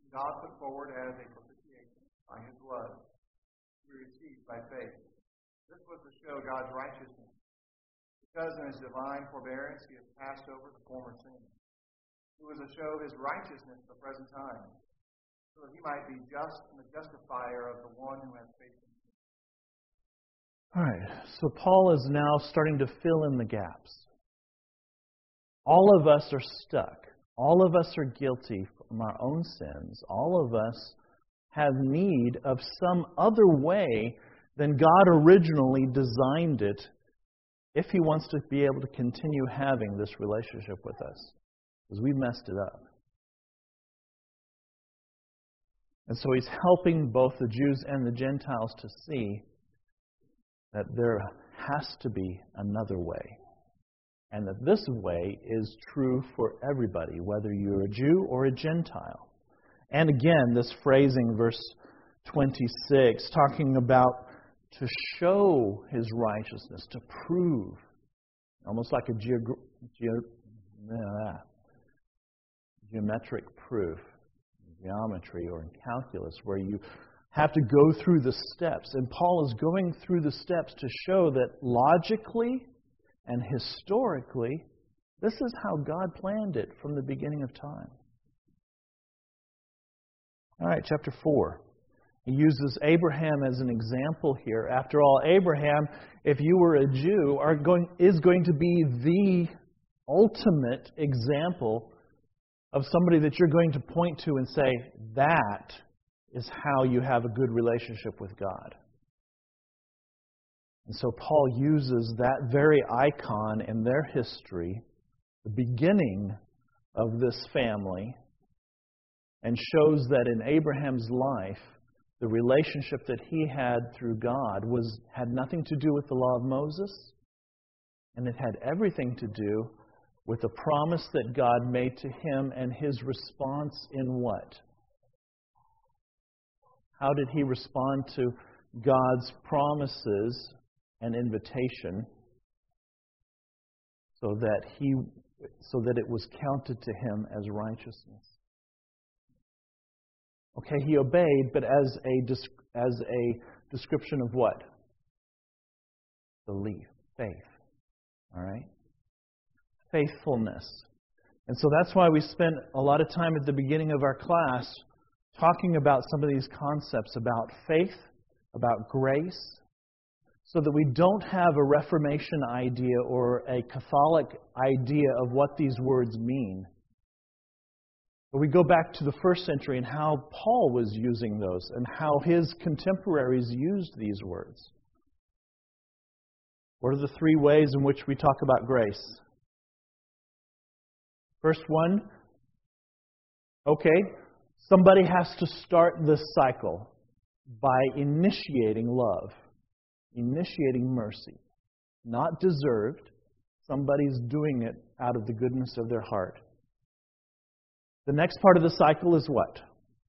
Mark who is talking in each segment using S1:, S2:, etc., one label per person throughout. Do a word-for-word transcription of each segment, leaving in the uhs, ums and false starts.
S1: God put forward as a propitiation by His blood to be received by faith. This was to show God's righteousness, because in His divine forbearance He has passed over the former sins. It was to show His righteousness at the present time, so that He might be just and the justifier of the one who has faith in Him.
S2: All right, so Paul is now starting to fill in the gaps. All of us are stuck. All of us are guilty from our own sins. All of us have need of some other way than God originally designed it if He wants to be able to continue having this relationship with us. Because we messed it up. And so He's helping both the Jews and the Gentiles to see that there has to be another way. And that this way is true for everybody, whether you're a Jew or a Gentile. And again, this phrasing, verse twenty-six, talking about to show His righteousness, to prove, almost like a geog- ge- uh, geometric proof, geometry or in calculus, where you have to go through the steps. And Paul is going through the steps to show that logically and historically, this is how God planned it from the beginning of time. All right, chapter four. He uses Abraham as an example here. After all, Abraham, if you were a Jew, are going, is going to be the ultimate example of somebody that you're going to point to and say, that is how you have a good relationship with God. And so Paul uses that very icon in their history, the beginning of this family, and shows that in Abraham's life, the relationship that he had through God was had nothing to do with the law of Moses, and it had everything to do with the promise that God made to him and his response in what? How did he respond to God's promises and invitation so that he so that it was counted to him as righteousness? Okay, he obeyed, but as a as a description of what? Belief, faith. All right? Faithfulness. And so that's why we spent a lot of time at the beginning of our class talking about some of these concepts about faith, about grace, so that we don't have a Reformation idea or a Catholic idea of what these words mean. But we go back to the first century and how Paul was using those and how his contemporaries used these words. What are the three ways in which we talk about grace? First one, okay, somebody has to start this cycle by initiating love, initiating mercy. Not deserved. Somebody's doing it out of the goodness of their heart. The next part of the cycle is what?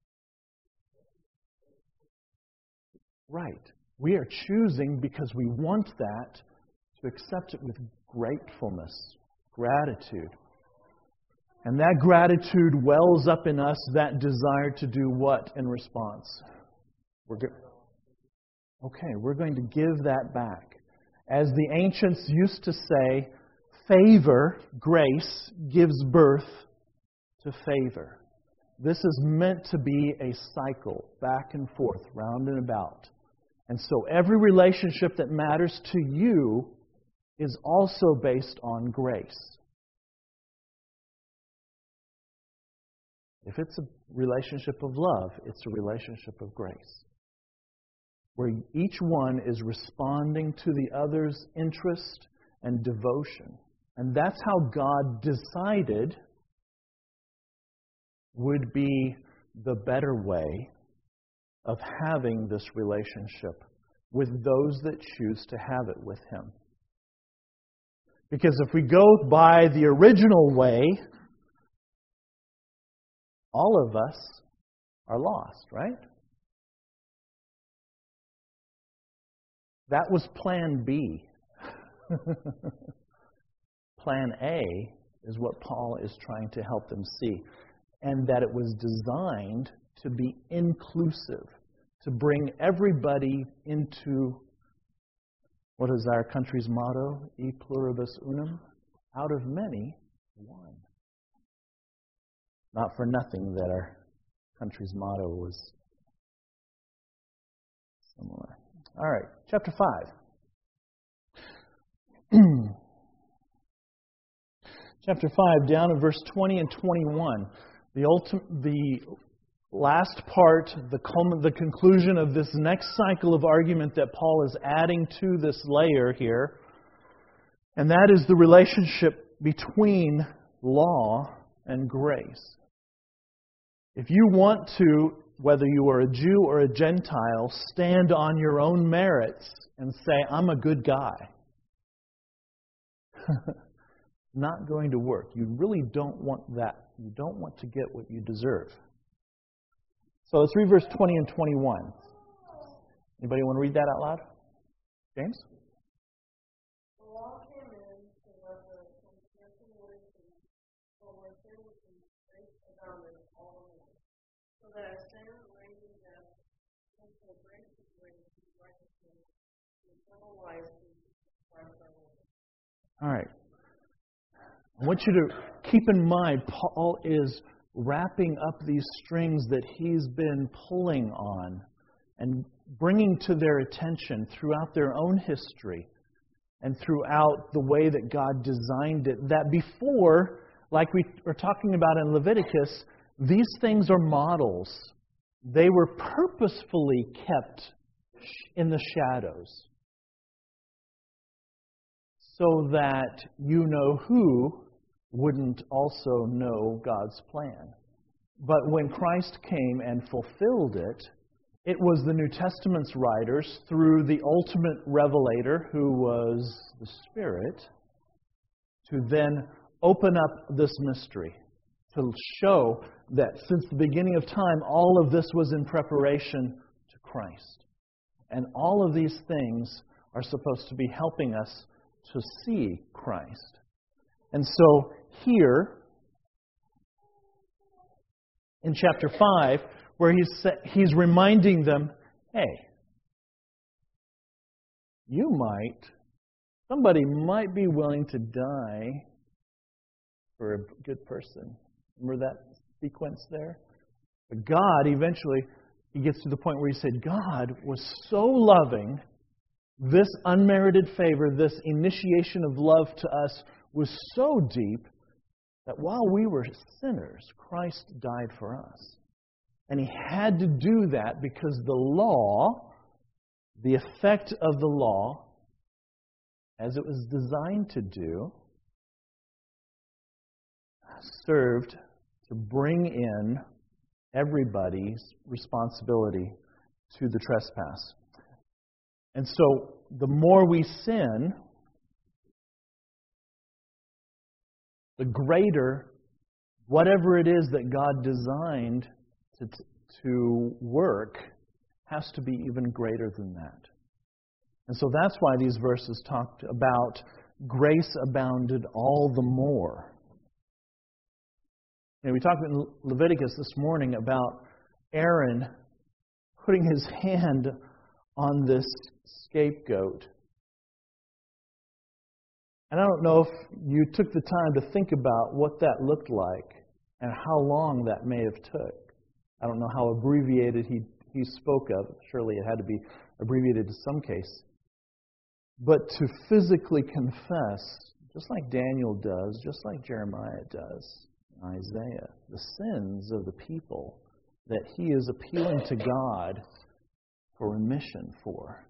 S2: Right. We are choosing because we want that to accept it with gratefulness, gratitude. And that gratitude wells up in us that desire to do what in response? We're go- okay, we're going to give that back. As the ancients used to say, favor, grace, gives birth to favor. This is meant to be a cycle, back and forth, round and about. And so every relationship that matters to you is also based on grace. If it's a relationship of love, it's a relationship of grace, where each one is responding to the other's interest and devotion. And that's how God decided would be the better way of having this relationship with those that choose to have it with Him. Because if we go by the original way, all of us are lost, right? That was plan B. Plan A is what Paul is trying to help them see. And that it was designed to be inclusive, to bring everybody into, what is our country's motto? E pluribus unum? Out of many, one. Not for nothing that our country's motto was similar. All right, chapter five. Chapter five, down in verse twenty and twenty-one. The ultimate, the last part, the, the conclusion of this next cycle of argument that Paul is adding to this layer here, and that is the relationship between law and grace. If you want to, whether you are a Jew or a Gentile, stand on your own merits and say, I'm a good guy, not going to work. You really don't want that. You don't want to get what you deserve. So let's read verse twenty and twenty-one. Anybody want to read that out loud? James?
S3: The law came in to let the transgression would cease, for where sin was grace abounded all the more. So that as sin reigned in death, and so grace is reigned through righteousness, through eternal life through Christ our Lord.
S2: All right. I want you to keep in mind, Paul is wrapping up these strings that he's been pulling on and bringing to their attention throughout their own history and throughout the way that God designed it. That before, like we were talking about in Leviticus, these things are models. They were purposefully kept in the shadows so that you know who wouldn't also know God's plan. But when Christ came and fulfilled it, it was the New Testament's writers, through the ultimate revelator, who was the Spirit, to then open up this mystery, to show that since the beginning of time, all of this was in preparation to Christ. And all of these things are supposed to be helping us to see Christ. And so here, in chapter five, where he's, he's reminding them, hey, you might, somebody might be willing to die for a good person. Remember that sequence there? But God, eventually, he gets to the point where he said, God was so loving, this unmerited favor, this initiation of love to us was so deep that while we were sinners, Christ died for us. And he had to do that because the law, the effect of the law, as it was designed to do, served to bring in everybody's responsibility to the trespass. And so the more we sin, the greater whatever it is that God designed to, to work has to be even greater than that. And so that's why these verses talked about grace abounded all the more. You know, we talked in Leviticus this morning about Aaron putting his hand on this scapegoat. And I don't know if you took the time to think about what that looked like and how long that may have took. I don't know how abbreviated he, he spoke of. Surely it had to be abbreviated in some case. But to physically confess, just like Daniel does, just like Jeremiah does, Isaiah, the sins of the people that he is appealing to God for remission for.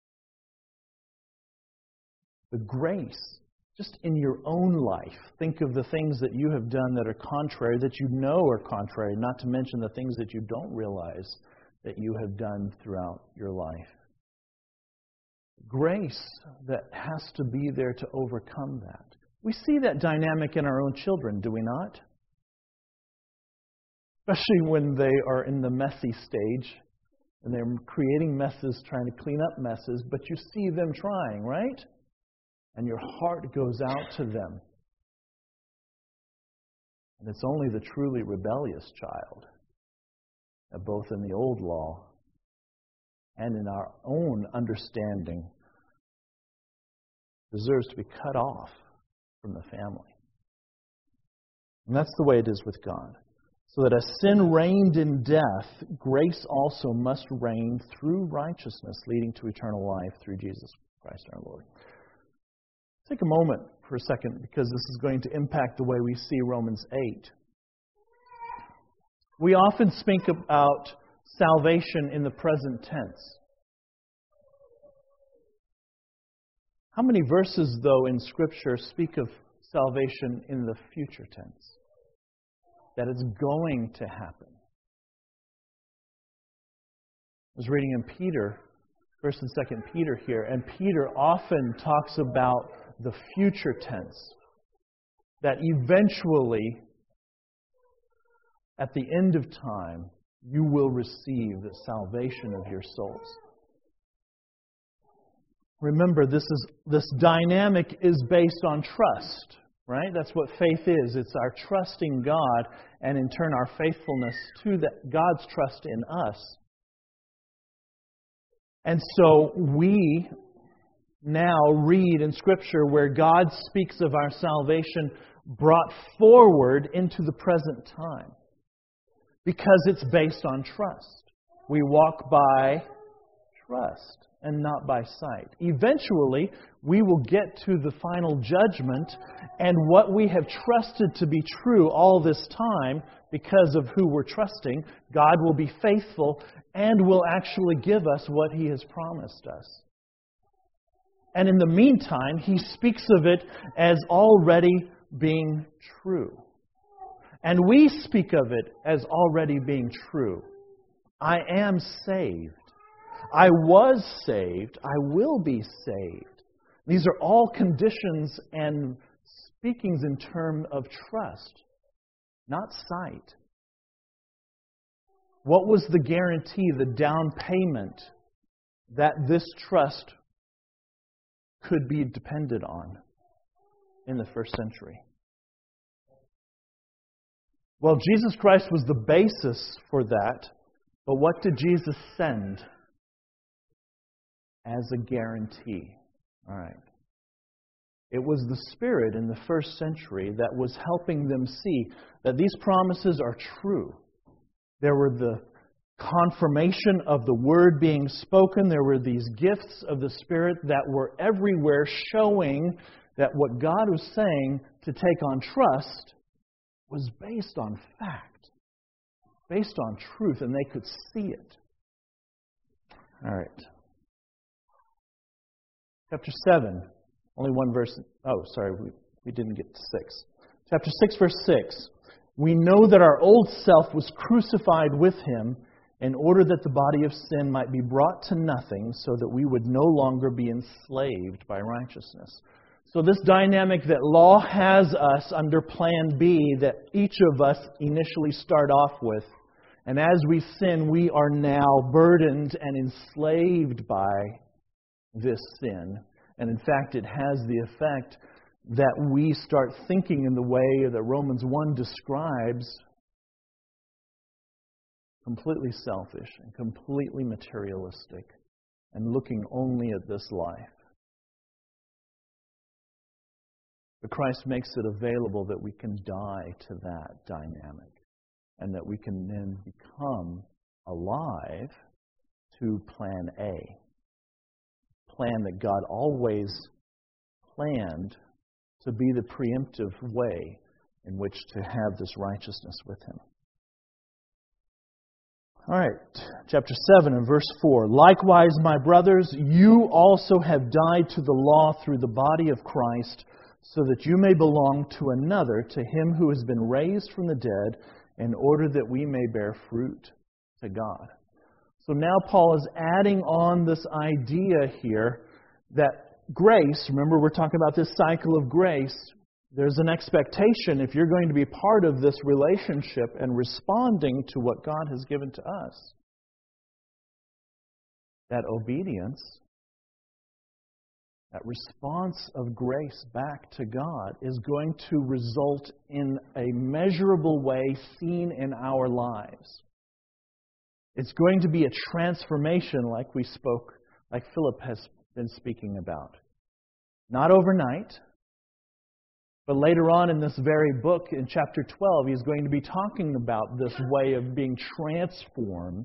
S2: The grace, just in your own life, think of the things that you have done that are contrary, that you know are contrary, not to mention the things that you don't realize that you have done throughout your life. Grace that has to be there to overcome that. We see that dynamic in our own children, do we not? Especially when they are in the messy stage and they're creating messes, trying to clean up messes, but you see them trying, right? And your heart goes out to them. And it's only the truly rebellious child that both in the old law and in our own understanding deserves to be cut off from the family. And that's the way it is with God. So that as sin reigned in death, grace also must reign through righteousness, leading to eternal life through Jesus Christ our Lord. Take a moment for a second, because this is going to impact the way we see Romans eight. We often speak about salvation in the present tense. How many verses, though, in Scripture speak of salvation in the future tense? That it's going to happen. I was reading in Peter, First and Second Peter here, and Peter often talks about the future tense. That eventually, at the end of time, you will receive the salvation of your souls. Remember, this is this dynamic is based on trust, right? That's what faith is. It's our trusting God, and in turn our faithfulness to that, God's trust in us. And so we now read in Scripture where God speaks of our salvation brought forward into the present time, because it's based on trust. We walk by trust and not by sight. Eventually, we will get to the final judgment, and what we have trusted to be true all this time, because of who we're trusting, God will be faithful and will actually give us what He has promised us. And in the meantime, He speaks of it as already being true. And we speak of it as already being true. I am saved. I was saved. I will be saved. These are all conditions and speakings in terms of trust, not sight. What was the guarantee, the down payment that this trust could be depended on in the first century? Well, Jesus Christ was the basis for that, but what did Jesus send as a guarantee? All right. It was the Spirit in the first century that was helping them see that these promises are true. There were the confirmation of the Word being spoken. There were these gifts of the Spirit that were everywhere, showing that what God was saying to take on trust was based on fact, based on truth, and they could see it. All right. Chapter seven, only one verse. Oh, sorry, we, we didn't get to six. Chapter six, verse six. We know that our old self was crucified with Him in order that the body of sin might be brought to nothing, so that we would no longer be enslaved by righteousness. So this dynamic that law has us under Plan B, that each of us initially start off with, and as we sin, we are now burdened and enslaved by this sin. And in fact, it has the effect that we start thinking in the way that Romans one describes, completely selfish and completely materialistic, and looking only at this life. But Christ makes it available that we can die to that dynamic, and that we can then become alive to Plan A. Plan that God always planned to be the preemptive way in which to have this righteousness with Him. All right, chapter seven and verse four. Likewise, my brothers, you also have died to the law through the body of Christ, so that you may belong to another, to Him who has been raised from the dead, in order that we may bear fruit to God. So now Paul is adding on this idea here that grace, remember we're talking about this cycle of grace, there's an expectation, if you're going to be part of this relationship and responding to what God has given to us, that obedience, that response of grace back to God is going to result in a measurable way seen in our lives. It's going to be a transformation like we spoke, like Philip has been speaking about. Not overnight, but later on in this very book, in chapter twelve, he's going to be talking about this way of being transformed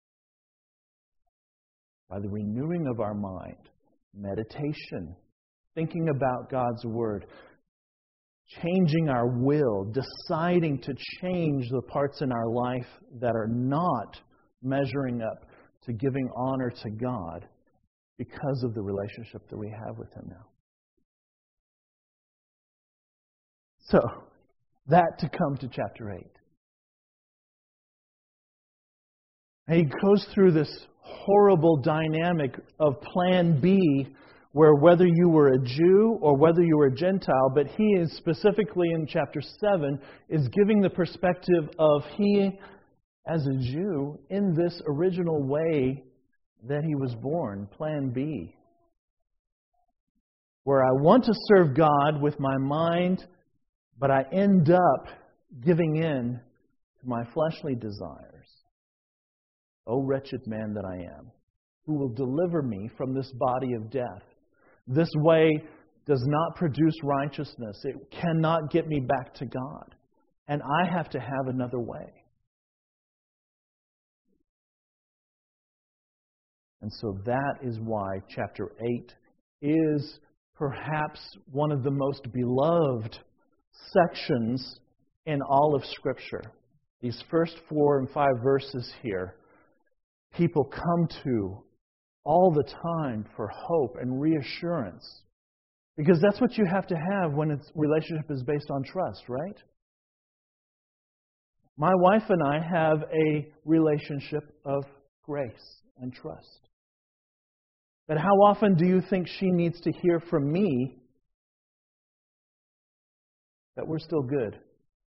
S2: by the renewing of our mind, meditation, thinking about God's Word, changing our will, deciding to change the parts in our life that are not measuring up to giving honor to God because of the relationship that we have with Him now. So, that to come to chapter eight. And he goes through this horrible dynamic of plan B, where whether you were a Jew or whether you were a Gentile, but he is specifically in chapter seven, is giving the perspective of he, as a Jew, in this original way that he was born, plan B. Where I want to serve God with my mind, but I end up giving in to my fleshly desires. O wretched man that I am, who will deliver me from this body of death? This way does not produce righteousness. It cannot get me back to God. And I have to have another way. And so that is why chapter eight is perhaps one of the most beloved sections in all of Scripture. These first four and five verses here, people come to all the time for hope and reassurance. Because that's what you have to have when a relationship is based on trust, right? My wife and I have a relationship of grace and trust. But how often do you think she needs to hear from me that we're still good?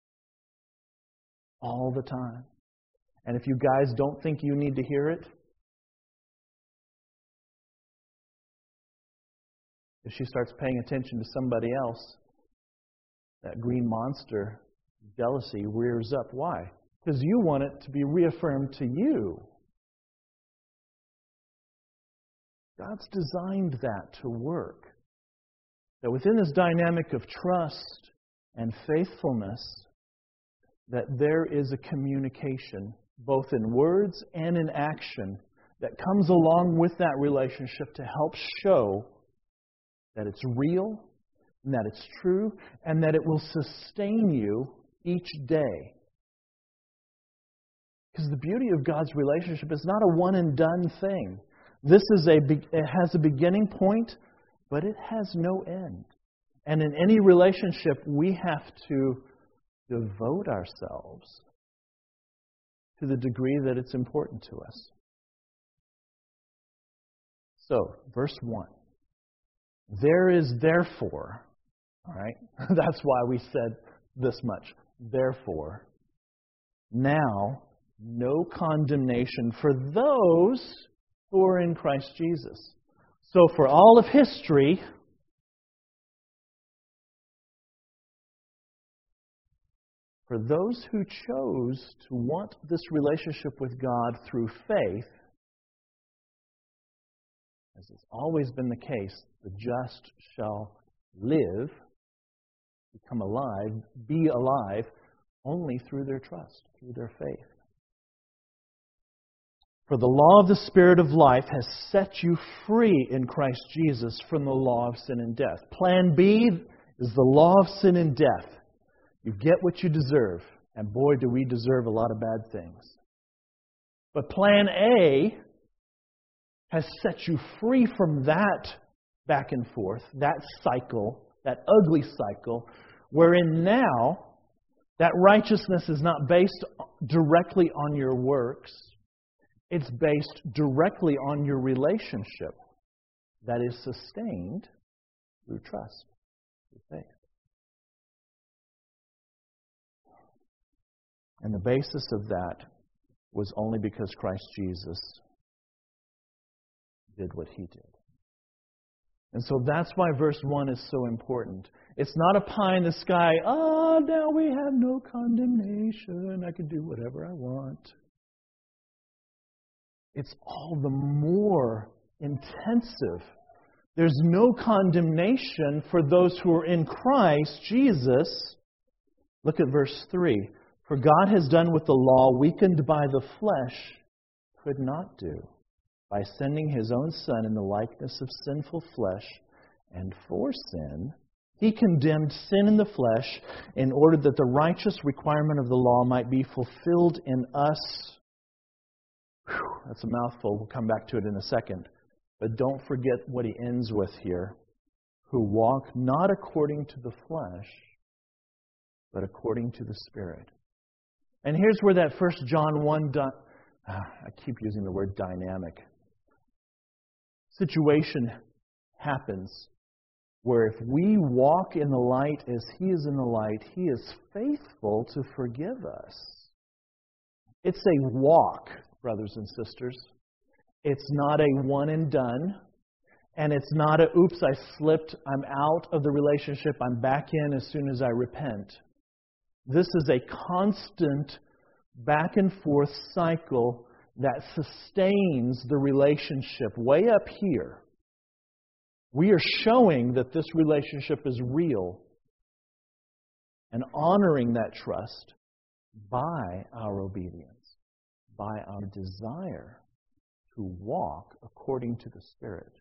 S2: All the time. And if you guys don't think you need to hear it, if she starts paying attention to somebody else, that green monster, jealousy, rears up. Why? Because you want it to be reaffirmed to you. God's designed that to work. That within this dynamic of trust and faithfulness, that there is a communication, both in words and in action, that comes along with that relationship to help show that it's real, and that it's true, and that it will sustain you each day. Because the beauty of God's relationship is not a one-and-done thing. This is a it has a beginning point, but it has no end. And in any relationship, we have to devote ourselves to the degree that it's important to us. So, verse one. There is therefore, all right, that's why we said this much. Therefore, now, no condemnation for those who are in Christ Jesus. So for all of history, for those who chose to want this relationship with God through faith, as has always been the case, the just shall live, become alive, be alive, only through their trust, through their faith. For the law of the Spirit of life has set you free in Christ Jesus from the law of sin and death. Plan B is the law of sin and death. You get what you deserve. And boy, do we deserve a lot of bad things. But plan A has set you free from that back and forth, that cycle, that ugly cycle, wherein now that righteousness is not based directly on your works. It's based directly on your relationship that is sustained through trust, through faith. And the basis of that was only because Christ Jesus did what He did. And so that's why verse one is so important. It's not a pie in the sky, oh, now we have no condemnation, I can do whatever I want. it's all the more intensive. There's no condemnation for those who are in Christ Jesus. Look at verse three. For God has done what the law, weakened by the flesh, could not do, by sending His own Son in the likeness of sinful flesh, and for sin, He condemned sin in the flesh in order that the righteous requirement of the law might be fulfilled in us. Whew, that's a mouthful. We'll come back to it in a second. But don't forget what he ends with here. Who walk not according to the flesh, but according to the Spirit. And here's where that First John one, di- I keep using the word dynamic, situation happens where if we walk in the light as He is in the light, He is faithful to forgive us. It's a walk, brothers and sisters. It's not a one and done. And it's not a, oops, I slipped, I'm out of the relationship, I'm back in as soon as I repent. This is a constant back and forth cycle that sustains the relationship way up here. We are showing that this relationship is real and honoring that trust by our obedience, by our desire to walk according to the Spirit.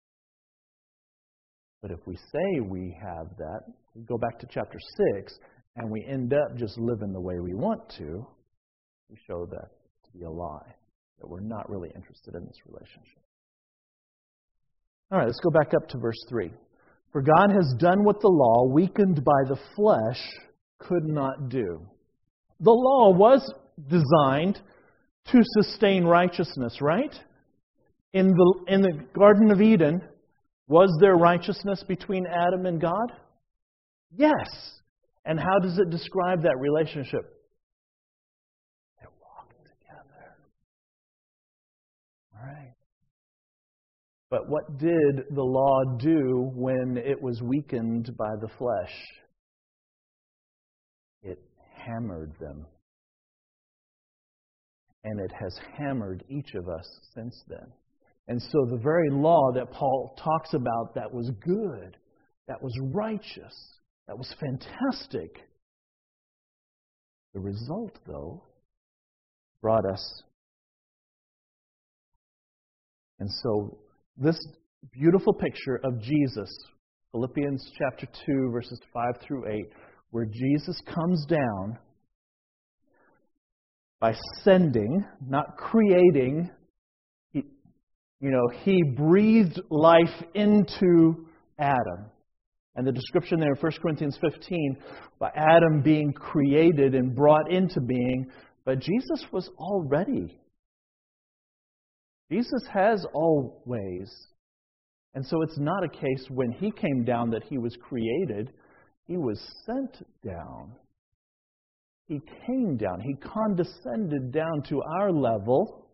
S2: But if we say we have that, we go back to chapter six, and we end up just living the way we want to, we show that to be a lie, that we're not really interested in this relationship. All right, let's go back up to verse three. For God has done what the law, weakened by the flesh, could not do. The law was designed to sustain righteousness, right? In the, in the Garden of Eden, was there righteousness between Adam and God? Yes. And how does it describe that relationship? They walked together. All right. But what did the law do when it was weakened by the flesh? It hammered them. And it has hammered each of us since then. And so the very law that Paul talks about that was good, that was righteous, that was fantastic. The result, though, brought us. And so this beautiful picture of Jesus, Philippians chapter two, verses five through eight, where Jesus comes down by sending, not creating. He, you know, He breathed life into Adam. And the description there in First Corinthians fifteen, by Adam being created and brought into being, but Jesus was already. Jesus has all ways. And so it's not a case when He came down that He was created. He was sent down. He came down. He condescended down to our level.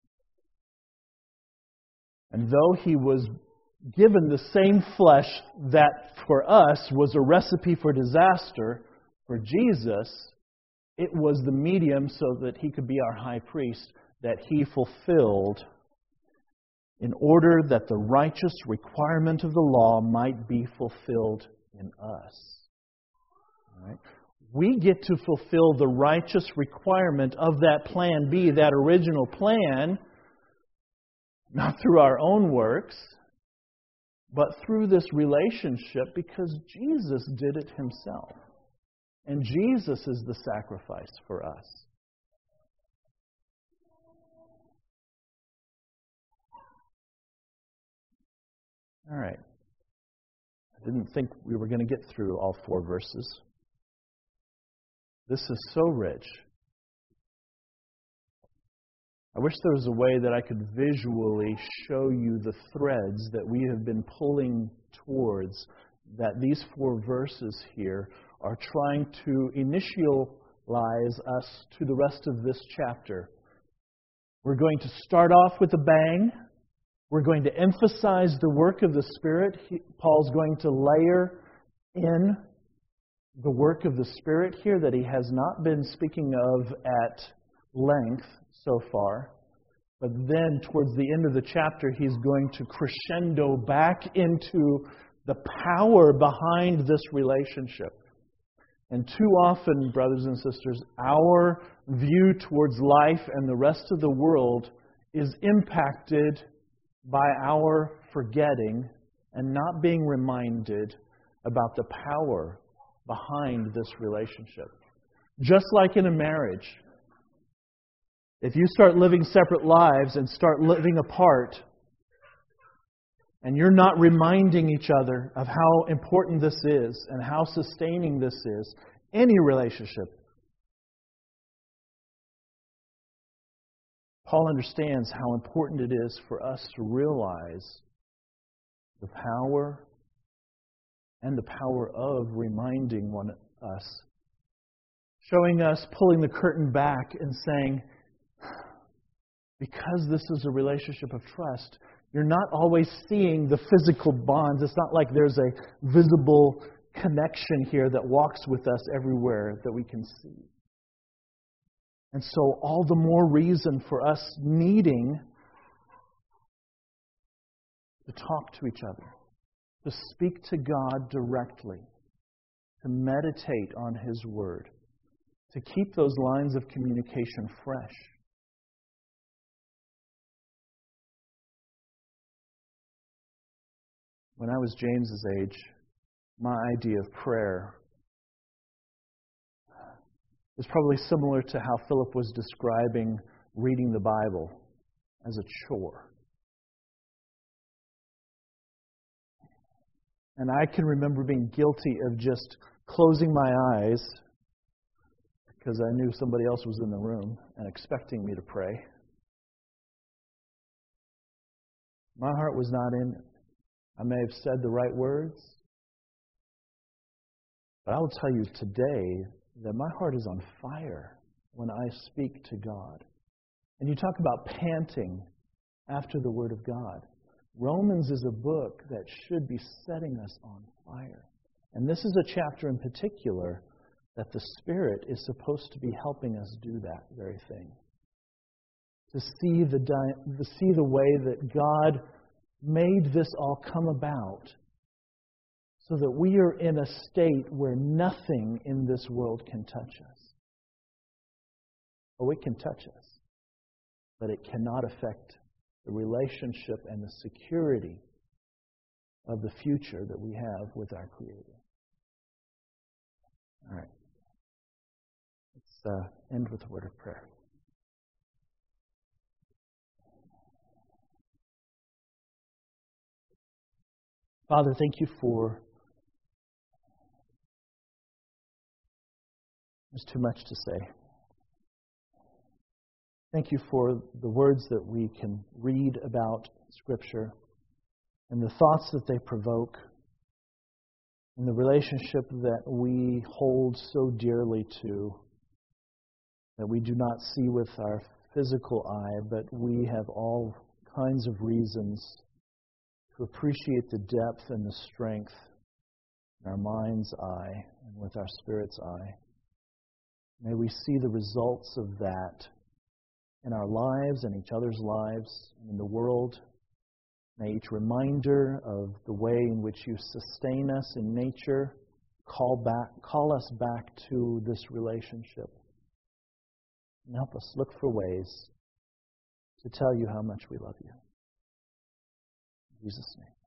S2: And though He was given the same flesh that for us was a recipe for disaster, for Jesus, it was the medium so that He could be our high priest, that He fulfilled in order that the righteous requirement of the law might be fulfilled in us. All right? We get to fulfill the righteous requirement of that plan B, that original plan, not through our own works, but through this relationship, because Jesus did it Himself. And Jesus is the sacrifice for us. All right. I didn't think we were going to get through all four verses. This is so rich. I wish there was a way that I could visually show you the threads that we have been pulling towards, that these four verses here are trying to initialize us to the rest of this chapter. We're going to start off with a bang. We're going to emphasize the work of the Spirit. He, Paul's going to layer in the work of the Spirit here that he has not been speaking of at length so far. But then, towards the end of the chapter, he's going to crescendo back into the power behind this relationship. And too often, brothers and sisters, our view towards life and the rest of the world is impacted by our forgetting and not being reminded about the power behind this relationship. Just like in a marriage, if you start living separate lives and start living apart, and you're not reminding each other of how important this is and how sustaining this is, any relationship, Paul understands how important it is for us to realize the power and the power of reminding one us, showing us, pulling the curtain back and saying, because this is a relationship of trust, you're not always seeing the physical bonds. It's not like there's a visible connection here that walks with us everywhere that we can see. And so all the more reason for us needing to talk to each other, to speak to God directly, to meditate on His Word, to keep those lines of communication fresh. When I was James's age, my idea of prayer is probably similar to how Philip was describing reading the Bible as a chore. And I can remember being guilty of just closing my eyes because I knew somebody else was in the room and expecting me to pray. My heart was not in it. I may have said the right words, but I will tell you today that my heart is on fire when I speak to God. And you talk about panting after the Word of God. Romans is a book that should be setting us on fire. And this is a chapter in particular that the Spirit is supposed to be helping us do that very thing. To see the, to see the way that God made this all come about so that we are in a state where nothing in this world can touch us. Oh, it can touch us, but it cannot affect the relationship and the security of the future that we have with our Creator. All right. Let's uh, end with a word of prayer. Father, thank you for... There's too much to say. Thank you for the words that we can read about Scripture and the thoughts that they provoke and the relationship that we hold so dearly to, that we do not see with our physical eye, but we have all kinds of reasons to appreciate the depth and the strength in our mind's eye and with our spirit's eye. May we see the results of that in our lives and each other's lives and in the world. May each reminder of the way in which you sustain us in nature call back, call us back to this relationship. And help us look for ways to tell you how much we love you. In Jesus' name.